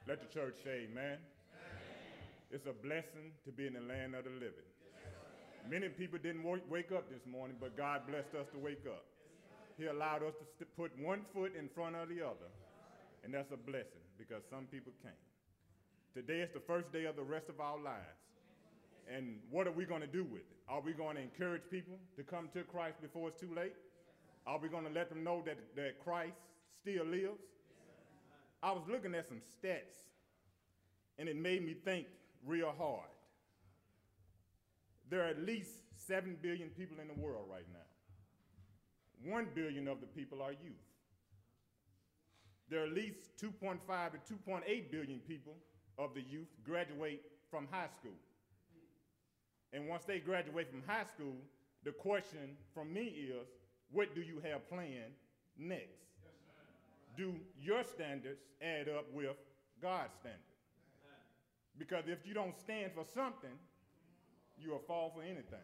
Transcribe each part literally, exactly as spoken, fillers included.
Let the church say amen. It's a blessing to be in the land of the living. Many people didn't wake up this morning, but God blessed us to wake up. He allowed us to put one foot in front of the other, and that's a blessing because some people can't. Today is the first day of the rest of our lives, and what are we going to do with it? Are we going to encourage people to come to Christ before it's too late? Are we going to let them know that, that Christ still lives? I was looking at some stats, and it made me think real hard. There are at least seven billion people in the world right now. one billion of the people are youth. There are at least two point five to two point eight billion people of the youth graduate from high school. And once they graduate from high school, the question from me is, what do you have planned next? Do your standards add up with God's standards? Because if you don't stand for something, you'll fall for anything.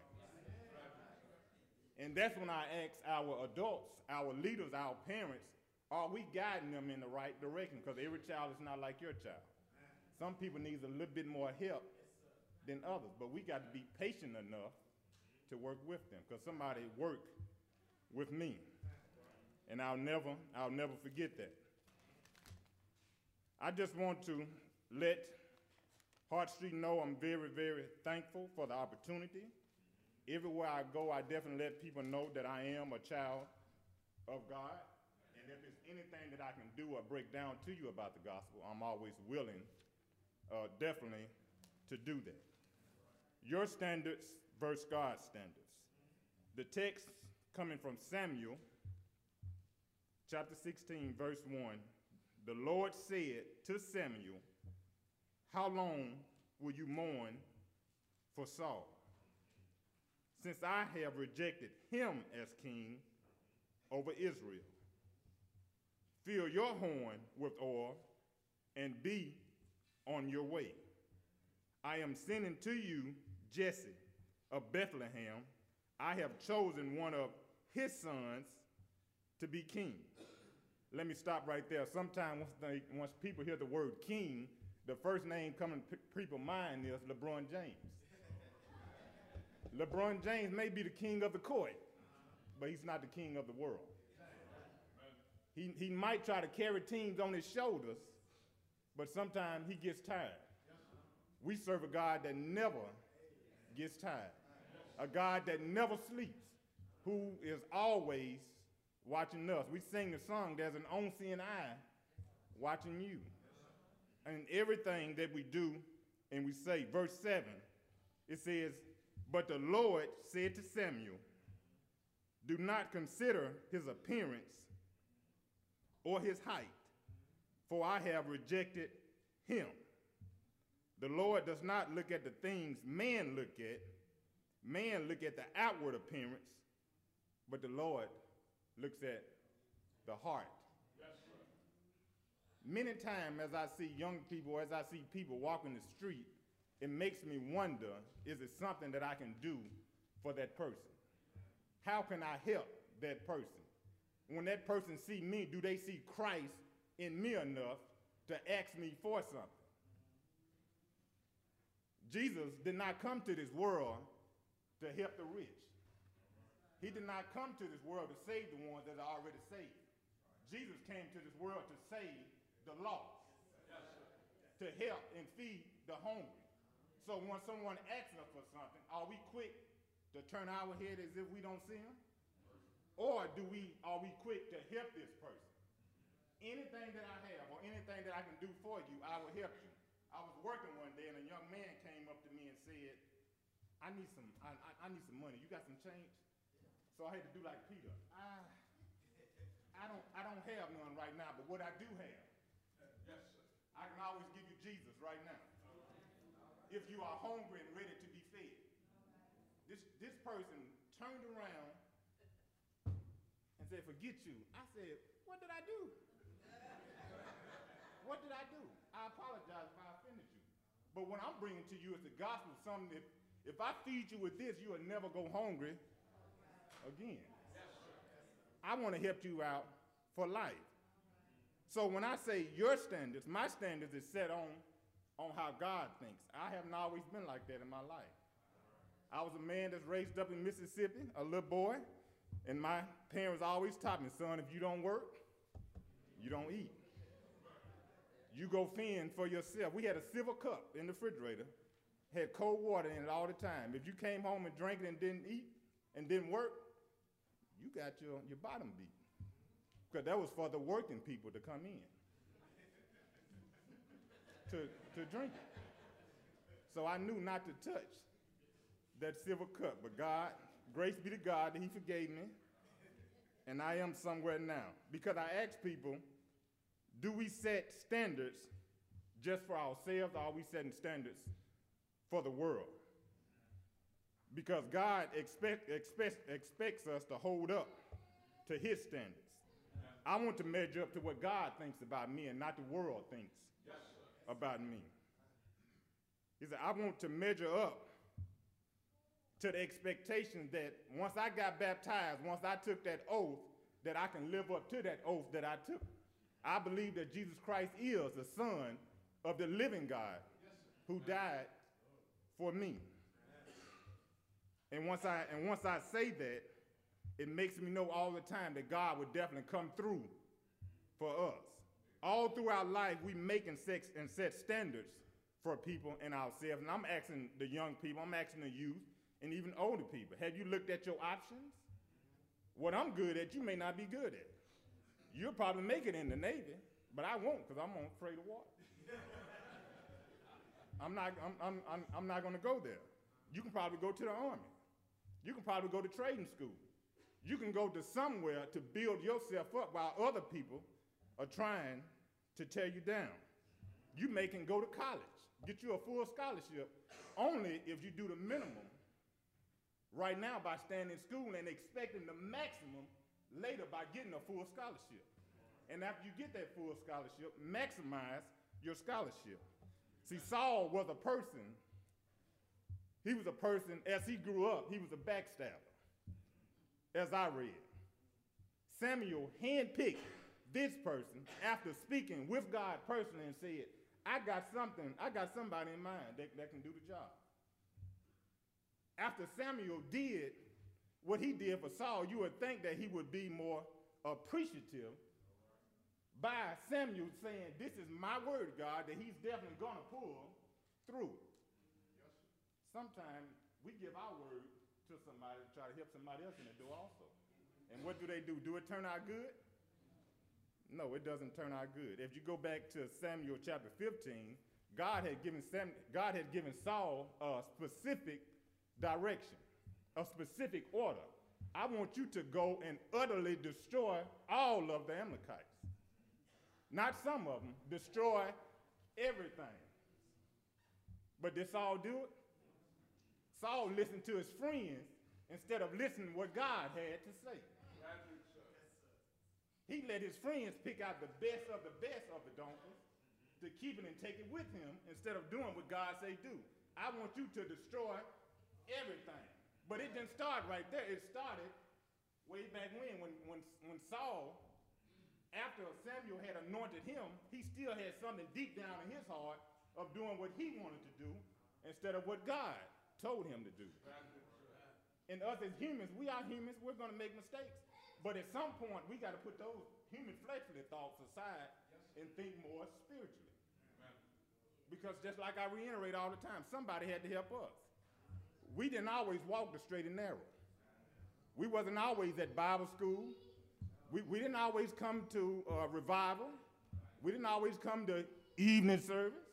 And that's when I ask our adults, our leaders, our parents, are we guiding them in the right direction? Because every child is not like your child. Some people need a little bit more help than others, but we got to be patient enough to work with them, because somebody worked with me, and I'll never, I'll never forget that. I just want to let Hart Street know I'm very, very thankful for the opportunity. Everywhere I go, I definitely let people know that I am a child of God, and if there's anything that I can do or break down to you about the gospel, I'm always willing, uh, definitely, to do that. Your standards versus God's standards. The text coming from Samuel, chapter sixteen, verse one, the Lord said to Samuel, how long will you mourn for Saul, since I have rejected him as king over Israel? Fill your horn with oil and be on your way. I am sending to you Jesse of Bethlehem. I have chosen one of his sons to be king. Let me stop right there. Sometimes once, they, once people hear the word king, the first name coming to people's mind is LeBron James. LeBron James may be the king of the court, but he's not the king of the world. He, he might try to carry teams on his shoulders, but sometimes he gets tired. We serve a God that never gets tired, a God that never sleeps, who is always watching us. We sing the song, there's an unseen eye watching you. And everything that we do and we say, verse seven, it says, but the Lord said to Samuel, do not consider his appearance or his height, for I have rejected him. The Lord does not look at the things man look at. Man look at the outward appearance, but the Lord looks at the heart. Yes, many times as I see young people, as I see people walking the street, it makes me wonder, is it something that I can do for that person? How can I help that person? When that person see me, do they see Christ in me enough to ask me for something? Jesus did not come to this world to help the rich. He did not come to this world to save the ones that are already saved. Jesus came to this world to save the lost, to help and feed the hungry. So when someone asks us for something, are we quick to turn our head as if we don't see him? Or do we, are we quick to help this person? Anything that I have or anything that I can do for you, I will help you. I was working one day and a young man came up to me and said, I need some, I, I, I need some money. You got some change? So I had to do like Peter. I, I don't, I don't have none right now, but what I do have, yes, sir. I can always give you Jesus right now. If you are hungry and ready to be fed. This, this person turned around and said, forget you. I said, what did I do? What did I do? I apologize if I offended you. But what I'm bringing to you is the gospel, something that if I feed you with this, you will never go hungry again. I want to help you out for life. So when I say your standards, my standards is set on, on how God thinks. I haven't always been like that in my life. I was a man that's raised up in Mississippi, a little boy, and my parents always taught me, son, if you don't work, you don't eat. You go fend for yourself. We had a silver cup in the refrigerator, had cold water in it all the time. If you came home and drank it and didn't eat and didn't work, you got your, your bottom beat. Because that was for the working people to come in to, to drink it. So I knew not to touch that silver cup. But God, grace be to God that he forgave me, and I am somewhere now. Because I ask people, do we set standards just for ourselves, or are we setting standards for the world? Because God expect, expect, expects us to hold up to his standards. I want to measure up to what God thinks about me and not the world thinks yes, about me. He said, I want to measure up to the expectation that once I got baptized, once I took that oath, that I can live up to that oath that I took. I believe that Jesus Christ is the Son of the living God who died for me. And once I, and once I say that, it makes me know all the time that God would definitely come through for us. All through our life, we make and set, and set standards for people and ourselves. And I'm asking the young people, I'm asking the youth, and even older people, have you looked at your options? What I'm good at, you may not be good at. You'll probably make it in the Navy, but I won't because I'm afraid of water. I'm not, I'm, I'm, I'm, I'm not going to go there. You can probably go to the Army. You can probably go to trading school. You can go to somewhere to build yourself up while other people are trying to tear you down. You may can go to college, get you a full scholarship, only if you do the minimum right now by staying in school and expecting the maximum later by getting a full scholarship. And after you get that full scholarship, maximize your scholarship. See, Saul was a person, he was a person, as he grew up, he was a backstabber, as I read. Samuel handpicked this person after speaking with God personally and said, I got something, I got somebody in mind that, that can do the job. After Samuel did what he did for Saul, you would think that he would be more appreciative by Samuel saying, this is my word, God, that he's definitely going to pull through. Sometimes we give our word to somebody to try to help somebody else in the door also. And what do they do? Do it turn out good? No, it doesn't turn out good. If you go back to Samuel chapter fifteen, God had given Sam, God had given Saul a specific direction, a specific order. I want you to go and utterly destroy all of the Amalekites. Not some of them, destroy everything. But did Saul do it? Saul listened to his friends instead of listening to what God had to say. He let his friends pick out the best of the best of the donkeys to keep it and take it with him instead of doing what God say do. I want you to destroy everything. But it didn't start right there. It started way back when, when, when, when Saul, after Samuel had anointed him, he still had something deep down in his heart of doing what he wanted to do instead of what God told him to do. And us as humans, we are humans, we're going to make mistakes. But at some point, we got to put those human fleshly thoughts aside and think more spiritually. Because just like I reiterate all the time, somebody had to help us. We didn't always walk the straight and narrow. We wasn't always at Bible school. We, we didn't always come to uh, revival. We didn't always come to evening service.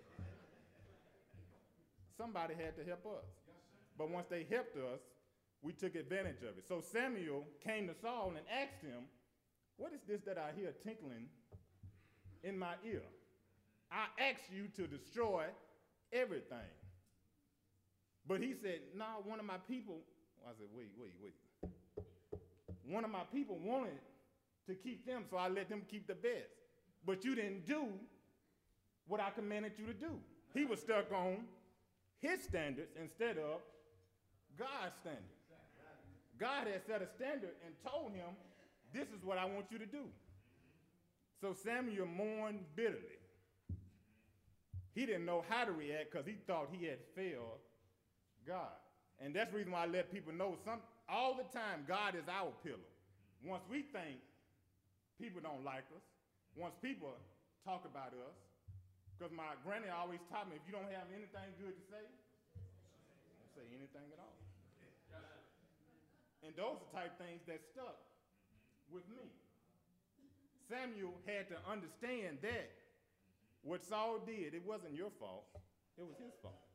Somebody had to help us. But once they helped us, we took advantage of it. So Samuel came to Saul and asked him, what is this that I hear tinkling in my ear? I asked you to destroy everything. But he said, no, one of my people, I said, wait, wait, wait. One of my people wanted to keep them, so I let them keep the best. But you didn't do what I commanded you to do. He was stuck on his standards instead of God's standards. God had set a standard and told him, this is what I want you to do. So Samuel mourned bitterly. He didn't know how to react because he thought he had failed God. And that's the reason why I let people know some, all the time God is our pillar. Once we think people don't like us, once people talk about us, because my granny always taught me, if you don't have anything good to say, don't say anything at all. And those are the type of things that stuck with me. Samuel had to understand that what Saul did, it wasn't your fault, it was his fault.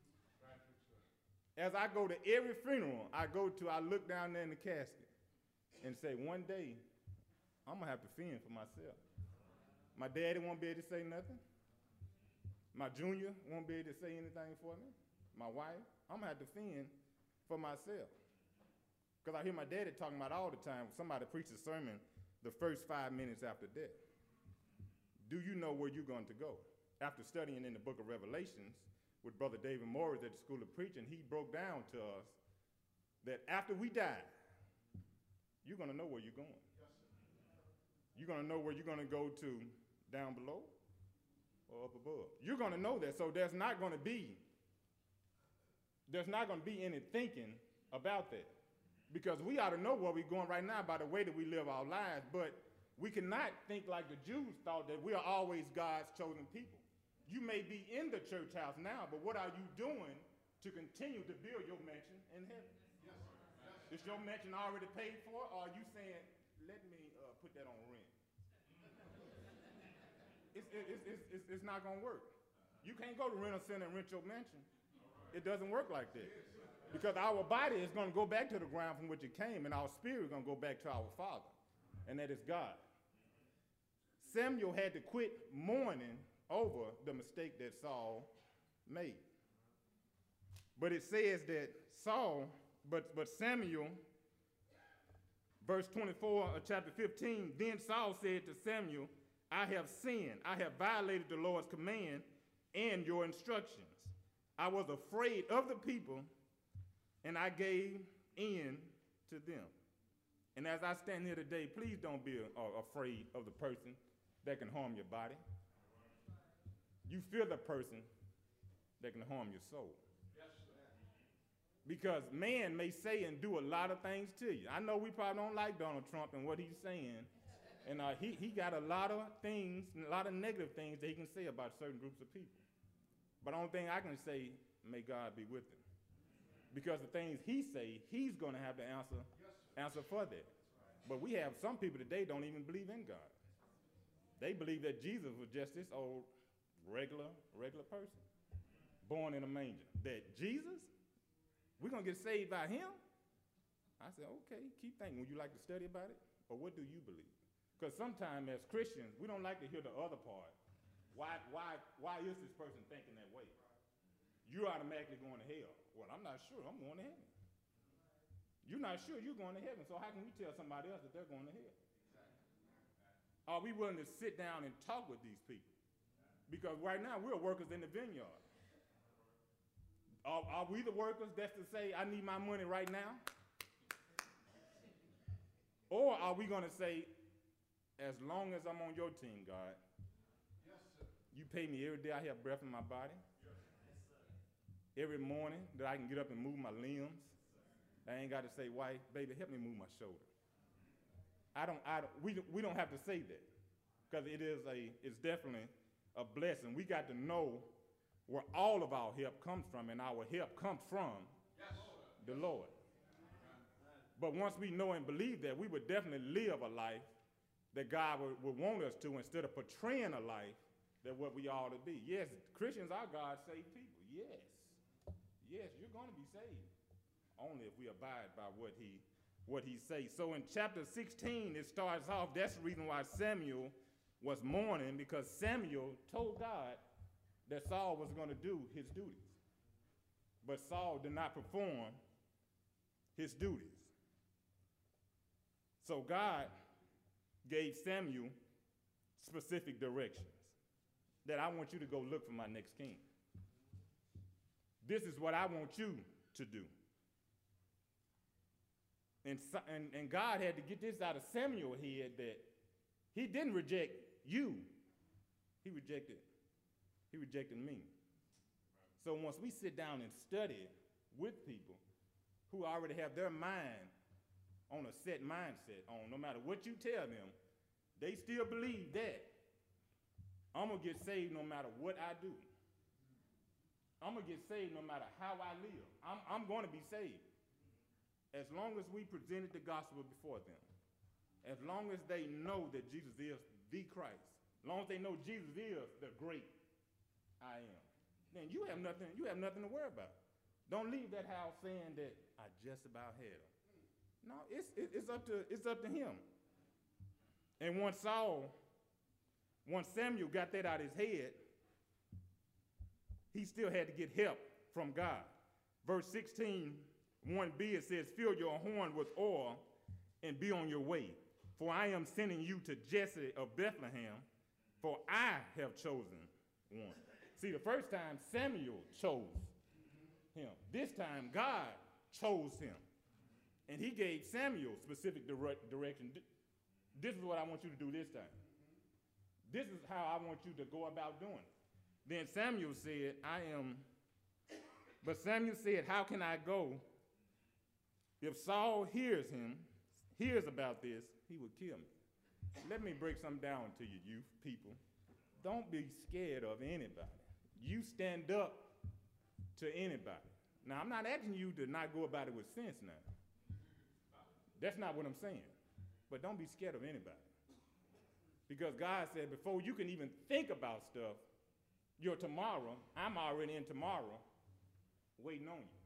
As I go to every funeral I go to, I look down there in the casket and say, one day, I'm going to have to fend for myself. My daddy won't be able to say nothing. My junior won't be able to say anything for me. My wife, I'm going to have to fend for myself. Because I hear my daddy talking about all the time, somebody preaches a sermon the first five minutes after death. Do you know where you're going to go? After studying in the book of Revelations with Brother David Morris at the School of Preaching, he broke down to us that after we die, you're going to know where you're going. You're going to know where you're going to go to down below or up above. You're going to know that. So there's not going to be, there's not going to be any thinking about that. Because we ought to know where we're going right now by the way that we live our lives, but we cannot think like the Jews thought that we are always God's chosen people. You may be in the church house now, but what are you doing to continue to build your mansion in heaven? Yes, yes. Is your mansion already paid for, or are you saying, let me uh, put that on rent? it's, it, it's, it's, it's, it's not going to work. You can't go to rental center and rent your mansion. It doesn't work like that. Because our body is going to go back to the ground from which it came, and our spirit is going to go back to our Father, and that is God. Samuel had to quit mourning over the mistake that Saul made. But it says that Saul, but, but Samuel, verse twenty-four of chapter fifteen, then Saul said to Samuel, I have sinned. I have violated the Lord's command and your instructions. I was afraid of the people, and I gave in to them. And as I stand here today, please don't be uh, afraid of the person that can harm your body. You fear the person that can harm your soul. Because man may say and do a lot of things to you. I know we probably don't like Donald Trump and what he's saying. And uh, he, he got a lot of things, a lot of negative things that he can say about certain groups of people. But the only thing I can say, may God be with him. Because the things he say, he's going to have to answer, answer for that. But we have some people today don't even believe in God. They believe that Jesus was just this old regular, regular person, born in a manger. That Jesus, we're going to get saved by him? I said, okay, keep thinking. Would you like to study about it? Or what do you believe? Because sometimes as Christians, we don't like to hear the other part. Why, why, why is this person thinking that way? You're automatically going to hell. Well, I'm not sure. I'm going to heaven. You're not sure you're going to heaven, so how can we tell somebody else that they're going to hell? Are we willing to sit down and talk with these people? Because right now, we're workers in the vineyard. Are, are we the workers that's to say, I need my money right now? Or are we going to say, as long as I'm on your team, God, yes, sir. You pay me every day I have breath in my body? Yes, sir. Every morning that I can get up and move my limbs? I ain't got to say, wife, baby, help me move my shoulder. I don't, I don't, we, we don't have to say that because it is a, it's definitely a blessing. We got to know where all of our help comes from, and our help comes from yes, the Lord. But once we know and believe that, we would definitely live a life that God would, would want us to instead of portraying a life that what we ought to be. Yes, Christians are God-saved people. Yes. Yes, you're going to be saved. Only if we abide by what he, what he says. So in chapter sixteen, it starts off, that's the reason why Samuel was mourning, because Samuel told God that Saul was going to do his duties. But Saul did not perform his duties. So God gave Samuel specific directions that I want you to go look for my next king. This is what I want you to do. And, and, and God had to get this out of Samuel's head that he didn't reject you, he rejected, he rejected me. So once we sit down and study with people who already have their mind on a set mindset, on no matter what you tell them, they still believe that I'm gonna get saved no matter what I do. I'm gonna get saved no matter how I live. I'm, I'm gonna be saved. As long as we presented the gospel before them, as long as they know that Jesus is the Christ, as long as they know Jesus is the great I am, then you have nothing, you have nothing to worry about. Don't leave that house saying that I just about had him. No, it's, it's, up to, it's up to him. And once Saul, once Samuel got that out of his head, he still had to get help from God. Verse sixteen, one b, it says, fill your horn with oil and be on your way. For I am sending you to Jesse of Bethlehem, for I have chosen one. See, the first time Samuel chose him. This time God chose him. And he gave Samuel specific direct direction. This is what I want you to do this time. This is how I want you to go about doing it. Then Samuel said, I am, but Samuel said, how can I go? If Saul hears him, hears about this, he would kill me. Let me break something down to you, youth people. Don't be scared of anybody. You stand up to anybody. Now, I'm not asking you to not go about it with sense now. That's not what I'm saying. But don't be scared of anybody. Because God said before you can even think about stuff, your tomorrow, I'm already in tomorrow, waiting on you.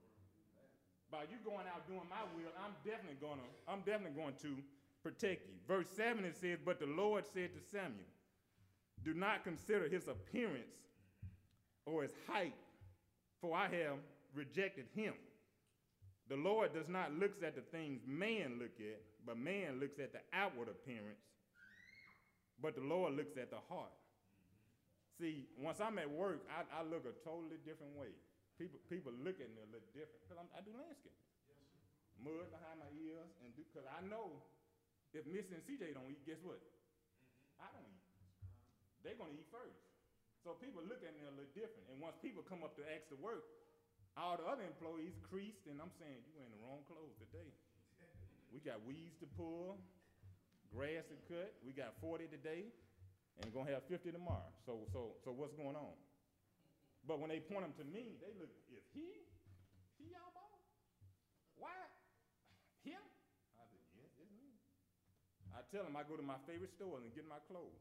By you going out doing my will, I'm definitely gonna, I'm definitely going to protect you. Verse seven, it says, but the Lord said to Samuel, do not consider his appearance or his height, for I have rejected him. The Lord does not look at the things man look at, but man looks at the outward appearance, but the Lord looks at the heart. See, once I'm at work, I, I look a totally different way. People, people look at me a little different because I do landscaping. Yes, mud behind my ears, and because I know if Missy and C J don't eat, guess what? Mm-hmm. I don't eat. They're going to eat first. So people look at me a little different. And once people come up to ask to work, all the other employees creased, and I'm saying, you wearing the wrong clothes today. We got weeds to pull, grass to cut. We got forty today, and we're going to have fifty tomorrow. So, so, so what's going on? But when they point them to me, they look, is he? He y'all boss? Why? Him? I said, yes, it's me. I tell them I go to my favorite store and get my clothes.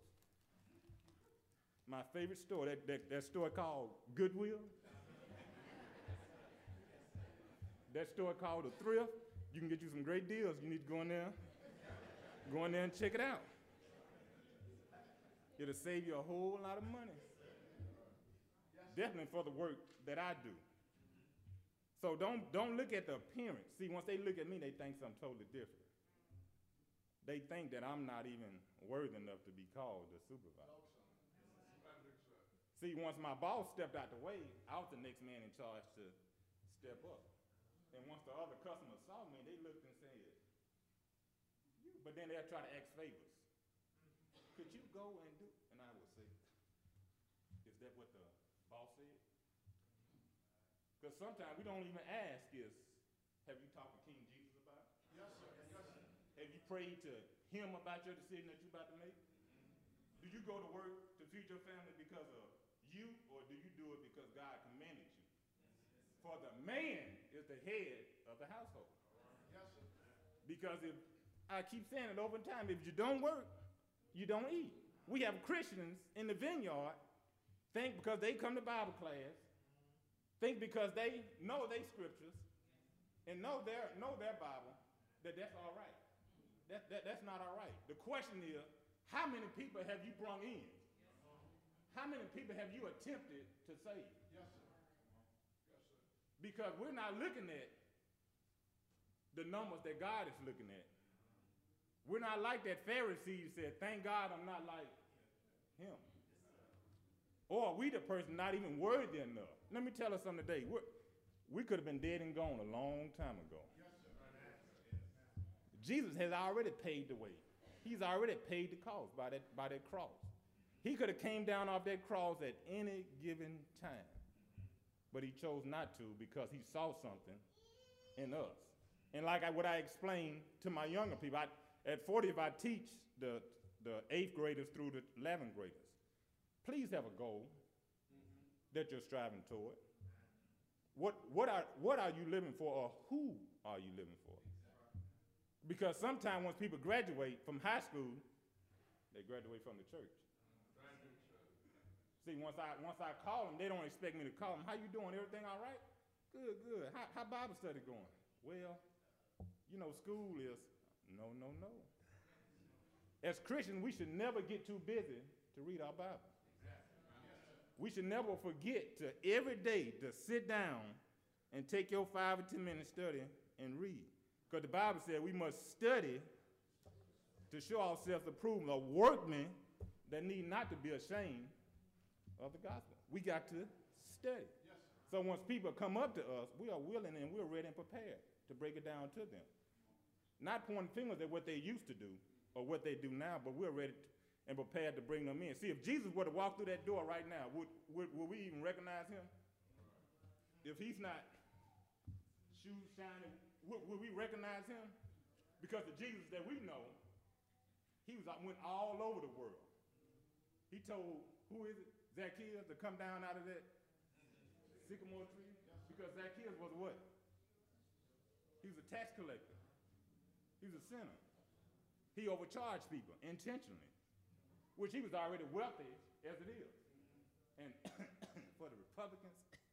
My favorite store, that, that, that store called Goodwill. That store called The Thrift. You can get you some great deals. You need to go in there, go in there and check it out. It'll save you a whole lot of money. Definitely for the work that I do. So don't, don't look at the appearance. See, once they look at me, they think something totally different. They think that I'm not even worthy enough to be called the supervisor. See, once my boss stepped out the way, I was the next man in charge to step up. And once the other customers saw me, they looked and said, you, but then they'll try to ask favors. Could you go and do, and I would say, is that what the boss said? Because sometimes we don't even ask is, have you talked to King Jesus about it? Yes, sir. Yes, sir. Have you prayed to him about your decision that you're about to make? Mm-hmm. Do you go to work to feed your family because of you, or do you do it because God commanded you? Yes. For the man is the head of the household. Yes, sir. Because if, I keep saying it over time, if you don't work, you don't eat. We have Christians in the vineyard think because they come to Bible class, think because they know their scriptures and know their, know their Bible, that that's all right. That, that, that's not all right. The question is, how many people have you brought in? How many people have you attempted to save? Yes, sir. Yes, sir. Because we're not looking at the numbers that God is looking at. We're not like that Pharisee who said, thank God I'm not like him. Or we the person not even worthy enough. Let me tell us something today. We're, we could have been dead and gone a long time ago. Yes, sir. Jesus has already paid the way. He's already paid the cost by that, by that cross. He could have came down off that cross at any given time, but he chose not to because he saw something in us. And like I, what I explained to my younger people, I, at forty, if I teach the, the eighth graders through the eleventh graders, please have a goal that you're striving toward. What, what, are, what are you living for, or who are you living for? Because sometimes once people graduate from high school, they graduate from the church. See, once I, once I call them, they don't expect me to call them. How you doing? Everything all right? Good, good. How, how Bible study going? Well, you know, school is, no, no, no. As Christians, we should never get too busy to read our Bible. We should never forget to every day to sit down and take your five or ten minute study and read. Because the Bible said we must study to show ourselves approved, a workman that need not to be ashamed of the gospel. We got to study. Yes. So once people come up to us, we are willing and we're ready and prepared to break it down to them. Not pointing fingers at what they used to do or what they do now, but we're ready to, and prepared to bring them in. See, if Jesus were to walk through that door right now, would, would, would we even recognize him? If he's not shoes shining, would, would we recognize him? Because the Jesus that we know, he was went all over the world. He told, who is it? Zacchaeus to come down out of that sycamore tree? Because Zacchaeus was what? He was a tax collector. He was a sinner. He overcharged people intentionally, which he was already wealthy as it is. And for the Republicans,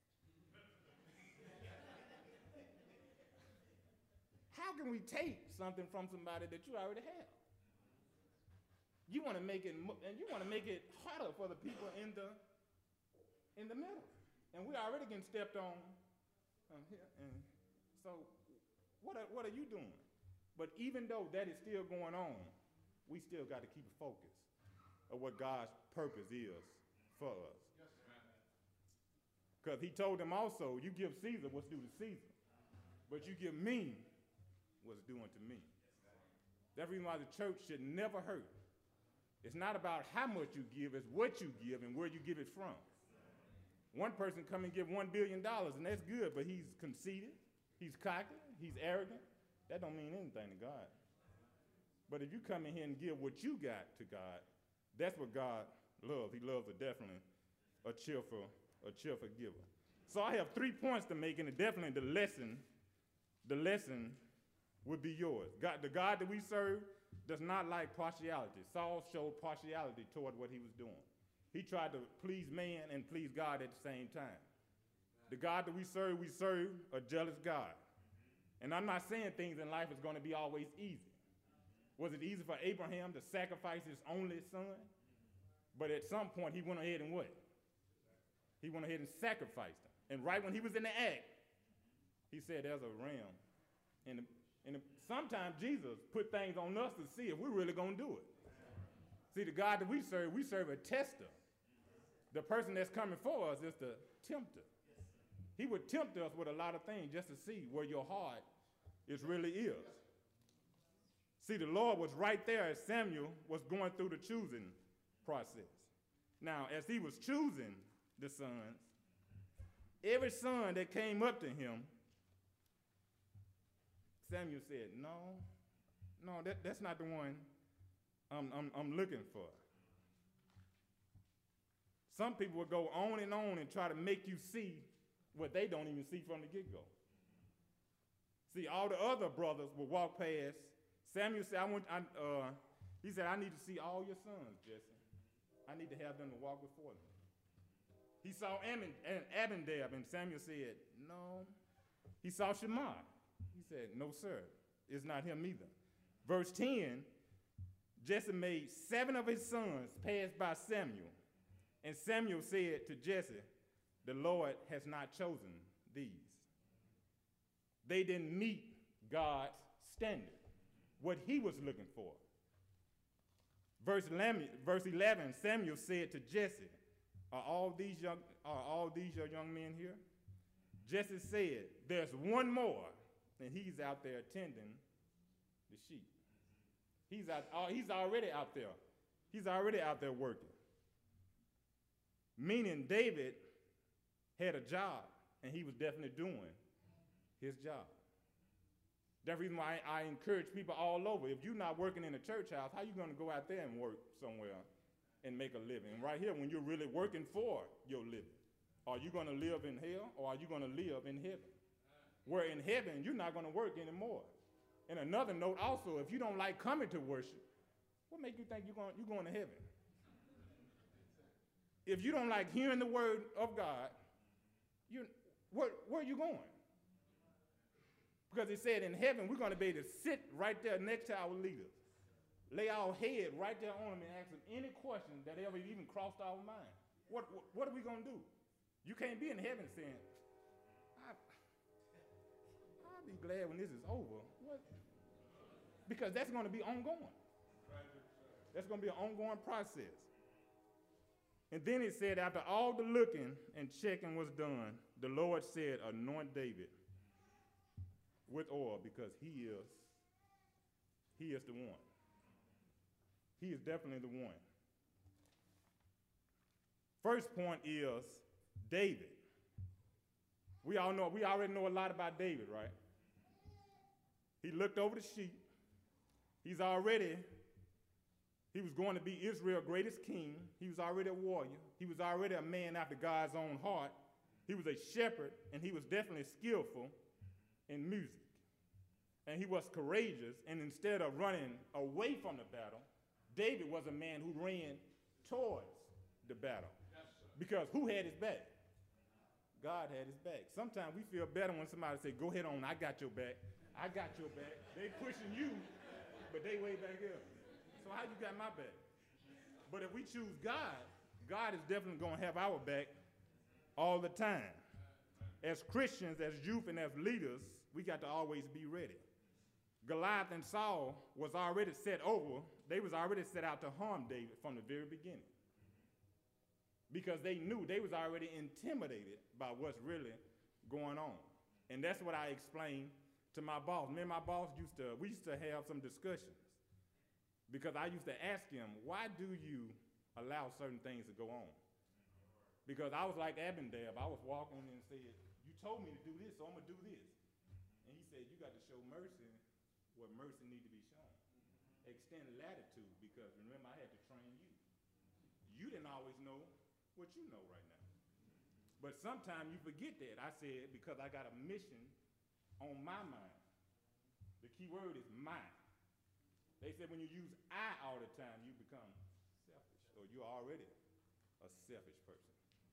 how can we take something from somebody that you already have? You want to make it, and you want to make it harder for the people in the in the middle, and we're already getting stepped on um, here. And so, what are, what are you doing? But even though that is still going on, we still got to keep a focus of what God's purpose is for us. Because he told them also, you give Caesar what's due to Caesar, but you give me what's due unto me. That's the reason why the church should never hurt. It's not about how much you give, it's what you give and where you give it from. One person come and give one billion dollars, and that's good, but he's conceited, he's cocky, he's arrogant. That don't mean anything to God. But if you come in here and give what you got to God, that's what God loves. He loves a definitely a cheerful, a cheerful giver. So I have three points to make, and definitely the lesson, the lesson would be yours. God, the God that we serve does not like partiality. Saul showed partiality toward what he was doing. He tried to please man and please God at the same time. The God that we serve, we serve a jealous God. And I'm not saying things in life is going to be always easy. Was it easy for Abraham to sacrifice his only son? But at some point, he went ahead and what? He went ahead and sacrificed him. And right when he was in the act, he said, there's a ram. And, and sometimes Jesus put things on us to see if we're really going to do it. See, the God that we serve, we serve a tester. The person that's coming for us is the tempter. He would tempt us with a lot of things just to see where your heart is really is. See, the Lord was right there as Samuel was going through the choosing process. Now, as he was choosing the sons, every son that came up to him, Samuel said, no, no, that, that's not the one I'm, I'm, I'm looking for. Some people will go on and on and try to make you see what they don't even see from the get-go. See, all the other brothers will walk past. Samuel said, I want, I, uh, he said, I need to see all your sons, Jesse. I need to have them to walk before me. He saw Abinadab, and Samuel said, no. He saw Shammah. He said, no, sir, it's not him either. Verse ten, Jesse made seven of his sons pass by Samuel. And Samuel said to Jesse, the Lord has not chosen these. They didn't meet God's standard, what he was looking for. Verse eleven, verse eleven, Samuel said to Jesse, are all these young, are all these your young men here? Jesse said, there's one more, and he's out there tending the sheep. He's, out, uh, he's already out there. He's already out there working. Meaning David had a job, and he was definitely doing his job. That's the reason why I, I encourage people all over. If you're not working in a church house, how are you going to go out there and work somewhere and make a living? And right here, when you're really working for your living, are you going to live in hell or are you going to live in heaven? Where in heaven, you're not going to work anymore. And another note also, if you don't like coming to worship, what makes you think you're going, you're going to heaven? If you don't like hearing the word of God, you, where, where are you going? Because he said in heaven, we're going to be able to sit right there next to our leaders, lay our head right there on them and ask them any question that ever even crossed our mind. What, what, what are we going to do? You can't be in heaven saying, I, I'll be glad when this is over. What? Because that's going to be ongoing. That's going to be an ongoing process. And then it said, after all the looking and checking was done, the Lord said, anoint David with oil, because he is, he is the one. He is definitely the one. First point is David. We all know, we already know a lot about David, right? He looked over the sheep. He's already, he was going to be Israel's greatest king. He was already a warrior. He was already a man after God's own heart. He was a shepherd, and he was definitely skillful in music. And he was courageous, and instead of running away from the battle, David was a man who ran towards the battle. Yes, because who had his back? God had his back. Sometimes we feel better when somebody say, go ahead on, I got your back. I got your back. They pushing you, but they way back here. So how you got my back? But if we choose God, God is definitely going to have our back all the time. As Christians, as youth, and as leaders, we got to always be ready. Goliath and Saul was already set over. They was already set out to harm David from the very beginning, because they knew they was already intimidated by what's really going on. And that's what I explained to my boss. Me and my boss used to, we used to have some discussions, because I used to ask him, why do you allow certain things to go on? Because I was like Abinadab. I was walking and said, you told me to do this, so I'm going to do this. And he said, you got to show mercy where mercy need to be shown. Extend latitude, because remember, I had to train you. You didn't always know what you know right now. But sometimes you forget that. I said, because I got a mission on my mind. The key word is mine. They said when you use I all the time, you become selfish, or you're already a selfish person.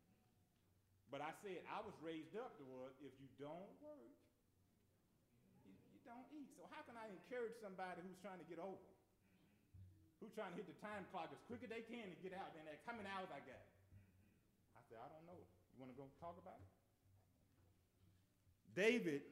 But I said, I was raised up toward, if you don't work, you, you don't eat. So how can I encourage somebody who's trying to get over? Who's trying to hit the time clock as quick as they can to get out and ask, how many hours I got? I said, I don't know. You want to go talk about it? David,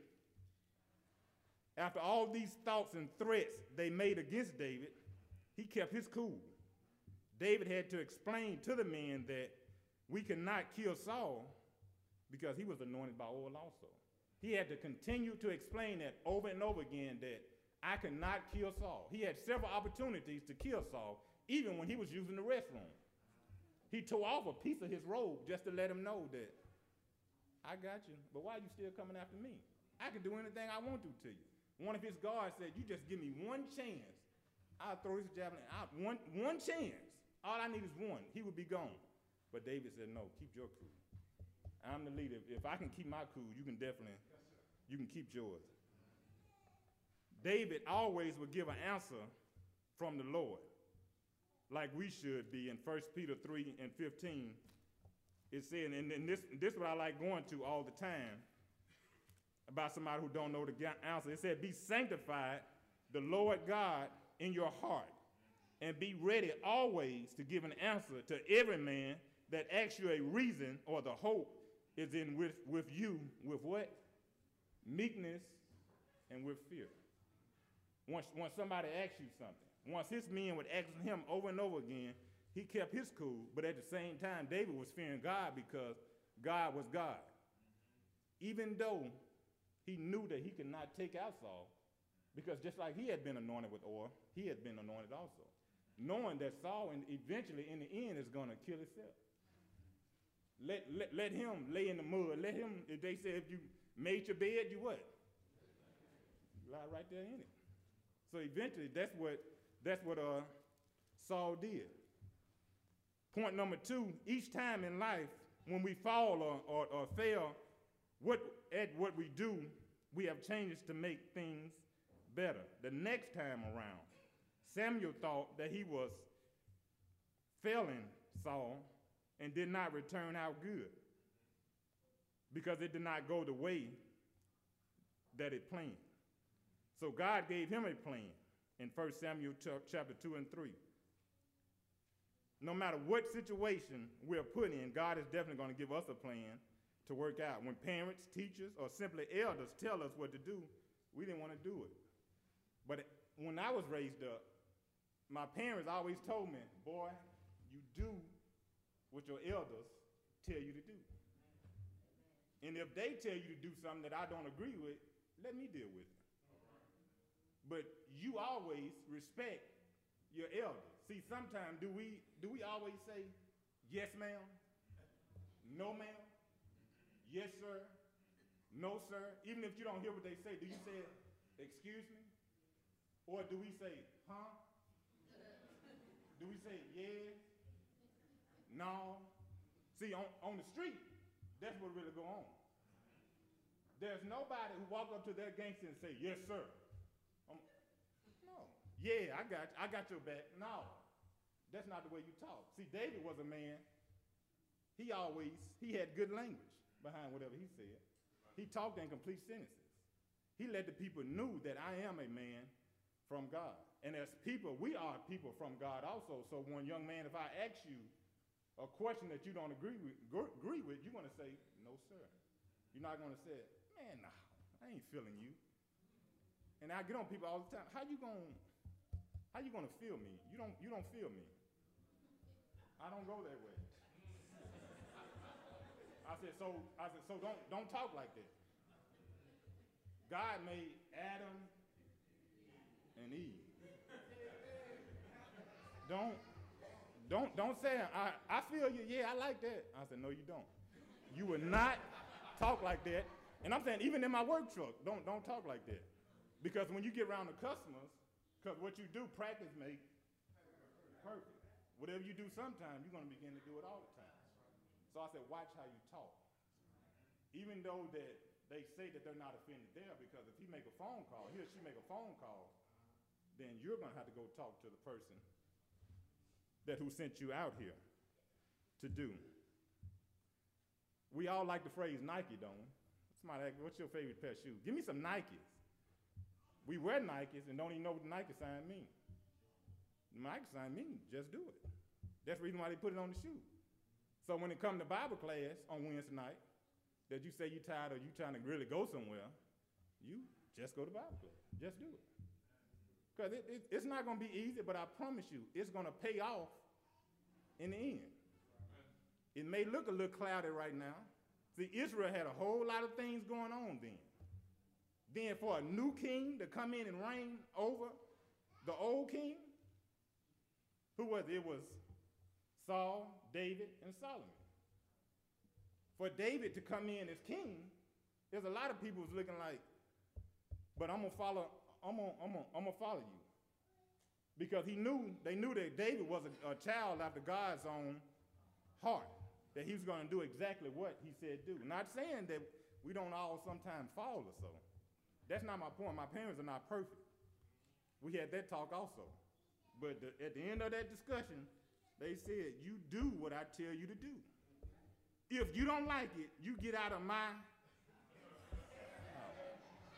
after all these thoughts and threats they made against David, he kept his cool. David had to explain to the men that we cannot kill Saul because he was anointed by oil also. He had to continue to explain that over and over again, that I cannot kill Saul. He had several opportunities to kill Saul, even when he was using the restroom. He tore off a piece of his robe just to let him know that, I got you, but why are you still coming after me? I can do anything I want to to you. One of his guards said, you just give me one chance, I'll throw this javelin out. One, one chance. All I need is one. He would be gone. But David said, no, keep your cool. I'm the leader. If I can keep my cool, you can definitely, you can keep yours. David always would give an answer from the Lord, like we should be. In First Peter three and fifteen, it said, and, and this, this is what I like going to all the time about somebody who don't know the answer. It said, be sanctified the Lord God in your heart, and be ready always to give an answer to every man that asks you a reason, or the hope is in with, with you with what? Meekness and with fear. Once, once somebody asks you something, once his men would ask him over and over again, he kept his cool, but at the same time, David was fearing God because God was God. Even though he knew that he could not take out Saul, Because just like he had been anointed with oil, he had been anointed also, knowing that Saul and eventually in the end is going to kill himself. Let, let, let him lay in the mud. Let him, if they say if you made your bed, you what? Lie right there in it. So eventually that's what, that's what uh, Saul did. Point number two, each time in life when we fall or, or, or fail what, at what we do, we have changes to make things better. The next time around, Samuel thought that he was failing Saul and did not return out good because it did not go the way that it planned. So God gave him a plan in First Samuel chapter two and three. No matter what situation we're put in, God is definitely going to give us a plan to work out. When parents, teachers, or simply elders tell us what to do, we didn't want to do it. But when I was raised up, my parents always told me, boy, you do what your elders tell you to do. And if they tell you to do something that I don't agree with, let me deal with it. But you always respect your elders. See, sometimes do we do we always say, yes, ma'am, no, ma'am, yes, sir, no, sir? Even if you don't hear what they say, do you say, excuse me? Or do we say, huh? Do we say, yes, no? See, on, on the street, that's what really go on. There's nobody who walk up to their gangster and say, yes, sir. Um, no. Yeah, I got, I got your back. No, that's not the way you talk. See, David was a man. He always, he had good language behind whatever he said. He talked in complete sentences. He let the people know that I am a man from God. And as people, we are people from God also. So one young man, if I ask you a question that you don't agree with, agree with, you're going to say, no, sir. You're not going to say, man, no, I ain't feeling you. And I get on people all the time. How you going how you going to feel me? You don't, you don't feel me. I don't go that way. I said, so I said, so don't, don't talk like that. God made Adam and Eve. Don't, don't, don't say, I, I feel you, yeah, I like that. I said, no, you don't. You will not talk like that. And I'm saying, even in my work truck, don't, don't talk like that. Because when you get around the customers, because what you do, practice make perfect. Whatever you do sometime, you're going to begin to do it all the time. So I said, watch how you talk. Even though that they say that they're not offended there, because if he make a phone call, he or she make a phone call, then you're going to have to go talk to the person that who sent you out here to do. We all like the phrase Nike, don't we? Somebody ask, what's your favorite pair of shoes? Give me some Nikes. We wear Nikes and don't even know what the Nike sign means. The Nike sign means just do it. That's the reason why they put it on the shoe. So when it comes to Bible class on Wednesday night, that you say you're tired or you're trying to really go somewhere, you just go to Bible class. Just do it. Because it, it, it's not going to be easy, but I promise you, it's going to pay off in the end. It may look a little cloudy right now. See, Israel had a whole lot of things going on then. Then for a new king to come in and reign over the old king, who was it? It was Saul, David, and Solomon. For David to come in as king, there's a lot of people who's looking like, but I'm gonna follow, I'm gonna, I'm gonna, I'm gonna follow you. Because he knew, they knew that David was a, a child after God's own heart, that he was gonna do exactly what he said do. Not saying that we don't all sometimes fall or so. That's not my point. My parents are not perfect. We had that talk also. But the, at the end of that discussion, they said, you do what I tell you to do. If you don't like it, you get out of my house.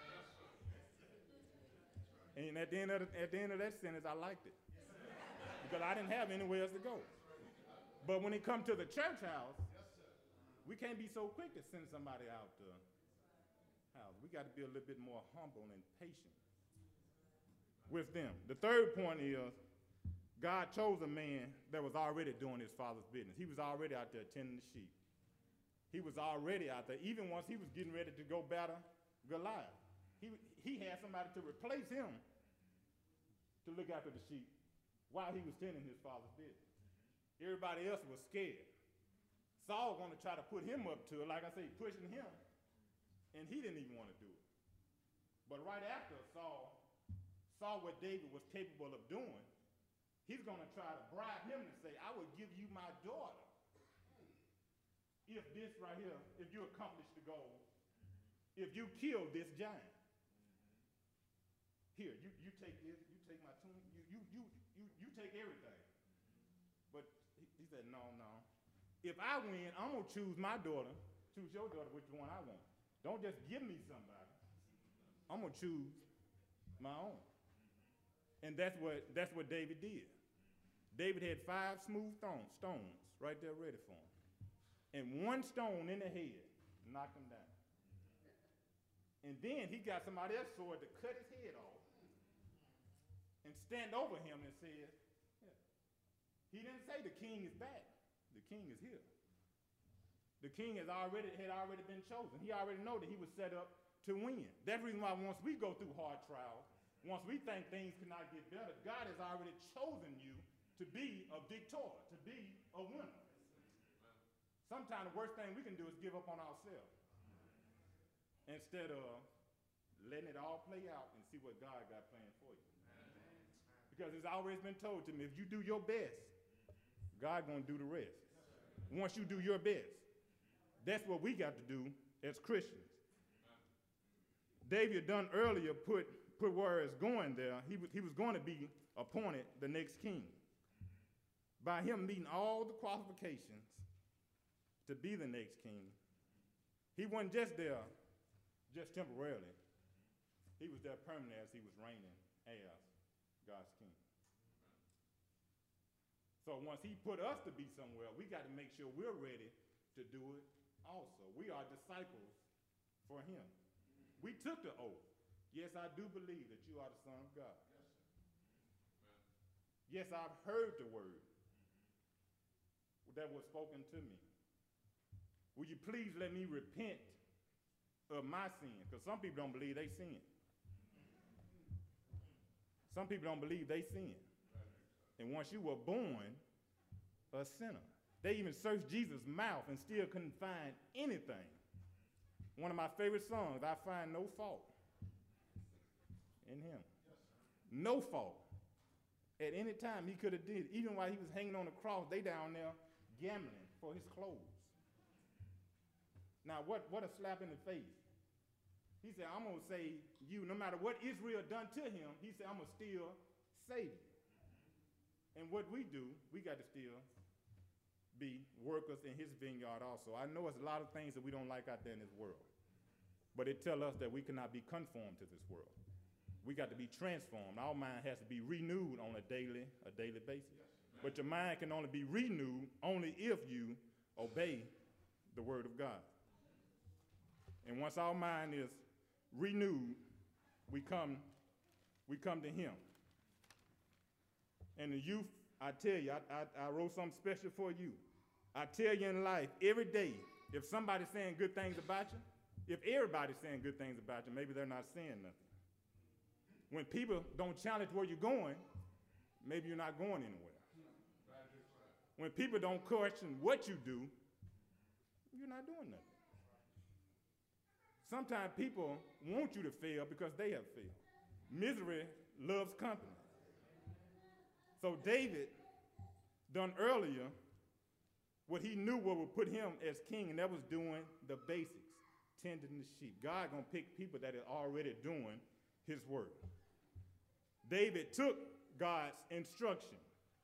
And at the end of, the, at the end of that sentence, I liked it. Because I didn't have anywhere else to go. But when it comes to the church house, we can't be so quick to send somebody out the house. We got to be a little bit more humble and patient with them. The third point is, God chose a man that was already doing his father's business. He was already out there tending the sheep. He was already out there, even once he was getting ready to go battle Goliath. he, he had somebody to replace him to look after the sheep while he was tending his father's business. Everybody else was scared. Saul wanted to try to put him up to it, like I say, pushing him, and he didn't even want to do it. But right after Saul saw what David was capable of doing, he's going to try to bribe him to say, I will give you my daughter if this right here, if you accomplish the goal, if you kill this giant. Here, you, you take this, you take my tomb, you, you, you, you, you take everything. But he, he said, no, no. If I win, I'm going to choose my daughter, choose your daughter, which one I want. Don't just give me somebody. I'm going to choose my own. And that's what, that's what David did. David had five smooth stones, stones right there ready for him. And one stone in the head knocked him down. And then he got somebody else's sword to cut his head off and stand over him and said, yeah. He didn't say the king is back. The king is here. The king has already, had already been chosen. He already know that he was set up to win. That's the reason why once we go through hard trials, once we think things cannot get better, God has already chosen you to be a victor, to be a winner. Sometimes the worst thing we can do is give up on ourselves instead of letting it all play out and see what God got planned for you. Because it's always been told to me, if you do your best, God gonna do the rest. Once you do your best, that's what we got to do as Christians. David done earlier put, put where it's going there. He was, he was going to be appointed the next king. By him meeting all the qualifications to be the next king, he wasn't just there just temporarily. He was there permanently as he was reigning as God's king. So once he put us to be somewhere, we got to make sure we're ready to do it also. We are disciples for him. We took the oath. Yes, I do believe that you are the Son of God. Yes, I've heard the word that was spoken to me. Will you please let me repent of my sin? Because some people don't believe they sin. Some people don't believe they sin. And once you were born a sinner, they even searched Jesus' mouth and still couldn't find anything. One of my favorite songs, I find no fault in him. No fault. At any time he could have did. Even while he was hanging on the cross, they down there gambling for his clothes. Now, what, what a slap in the face. He said, I'm going to save you. No matter what Israel done to him, he said, I'm going to still save you. And what we do, we got to still be workers in his vineyard also. I know it's a lot of things that we don't like out there in this world, but it tells us that we cannot be conformed to this world. We got to be transformed. Our mind has to be renewed on a daily, a daily basis. Yes, but your mind can only be renewed only if you obey the word of God. And once our mind is renewed, we come, we come to him. And the youth, I tell you, I, I, I wrote something special for you. I tell you in life, every day, if somebody's saying good things about you, if everybody's saying good things about you, maybe they're not saying nothing. When people don't challenge where you're going, maybe you're not going anywhere. When people don't question what you do, you're not doing nothing. Sometimes people want you to fail because they have failed. Misery loves company. So David done earlier what he knew what would put him as king, and that was doing the basics, tending the sheep. God gonna pick people that are already doing his work. David took God's instruction.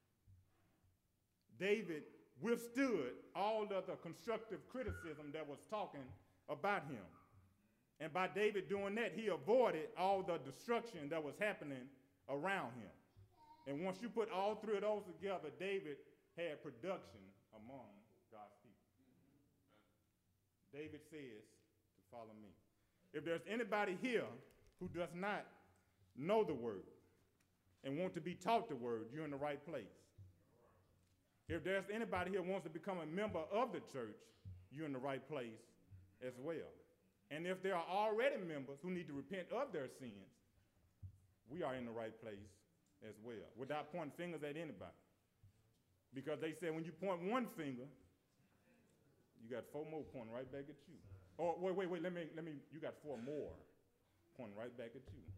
David withstood all of the constructive criticism that was talking about him. And by David doing that, he avoided all the destruction that was happening around him. And once you put all three of those together, David had production among God's people. David says to follow me. If there's anybody here who does not know the word and want to be taught the word, you're in the right place. If there's anybody here who wants to become a member of the church, you're in the right place as well. And if there are already members who need to repent of their sins, we are in the right place as well, without pointing fingers at anybody. Because they say when you point one finger, you got four more pointing right back at you. Oh, wait, wait, wait, let me, let me, you got four more pointing right back at you.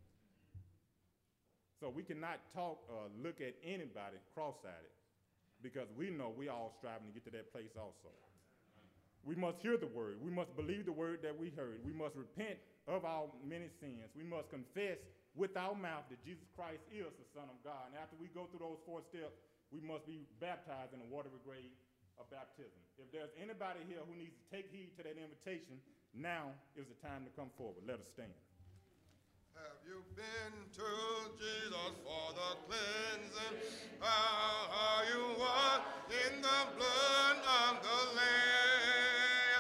So we cannot talk or look at anybody cross-eyed, because we know we all striving to get to that place also. We must hear the word. We must believe the word that we heard. We must repent of our many sins. We must confess with our mouth that Jesus Christ is the Son of God. And after we go through those four steps, we must be baptized in the watery grave of baptism. If there's anybody here who needs to take heed to that invitation, now is the time to come forward. Let us stand. Have you been to Jesus for the cleansing? Are you washed in the blood